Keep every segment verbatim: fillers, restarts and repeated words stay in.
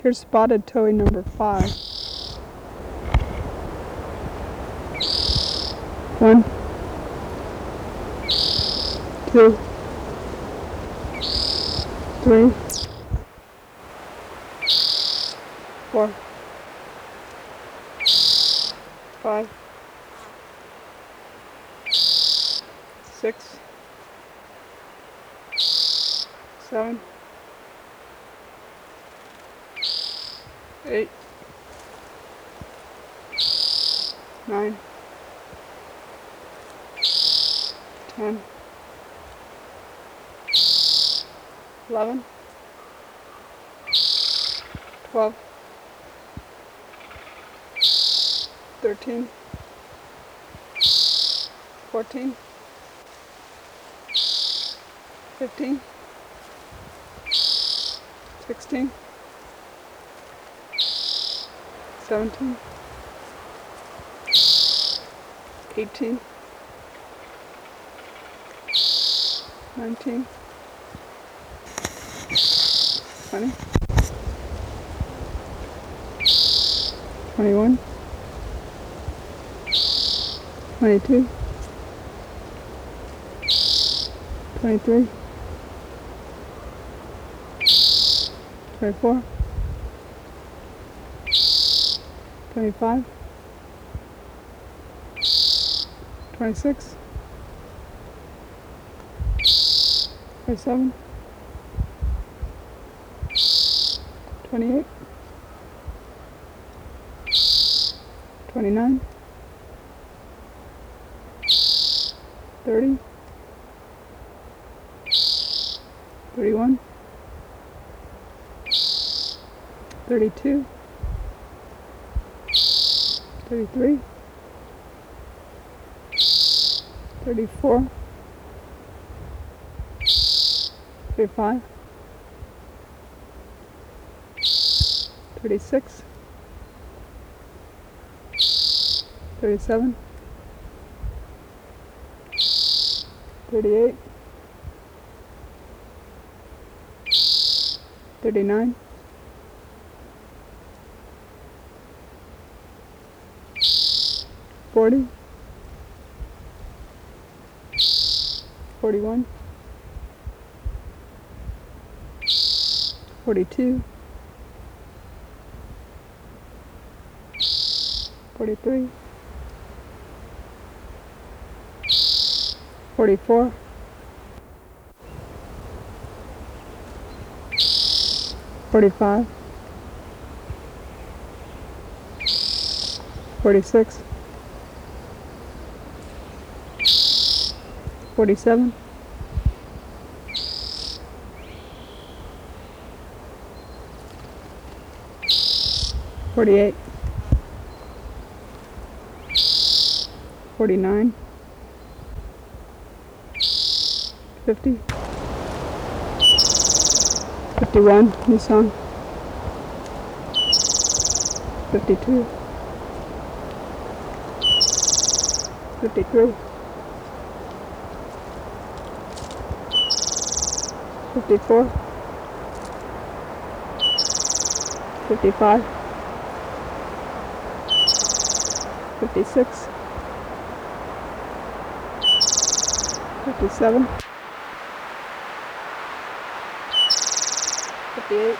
Here's spotted towhee number five. One, two, three, four, five, six, seven, eight, nine, ten, eleven, twelve, thirteen, fourteen, fifteen, sixteen, seventeen, eighteen, nineteen, twenty, twenty-one, twenty-two, twenty-three, twenty-four, twenty-five, twenty-six, twenty-seven, twenty-eight, twenty-nine, thirty, thirty-one, thirty-two, thirty-three, thirty-four, thirty-five, thirty-six, thirty-seven, thirty-eight, thirty-nine, forty, forty-one, forty-two, forty-three, forty-four, forty-five, forty-six, forty-seven, forty-eight, forty-nine, fifty, fifty-one, new song, fifty-two, fifty-three, fifty-four, fifty-five, fifty-six, fifty-seven, fifty-eight,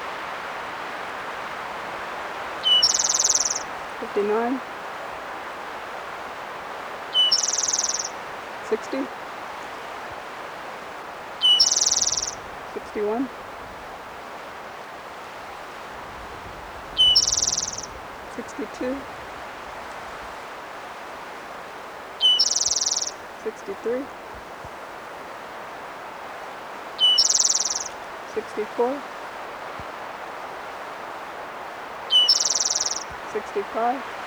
fifty-nine, sixty, sixty-one, sixty-two, sixty-three, sixty-four, sixty-five,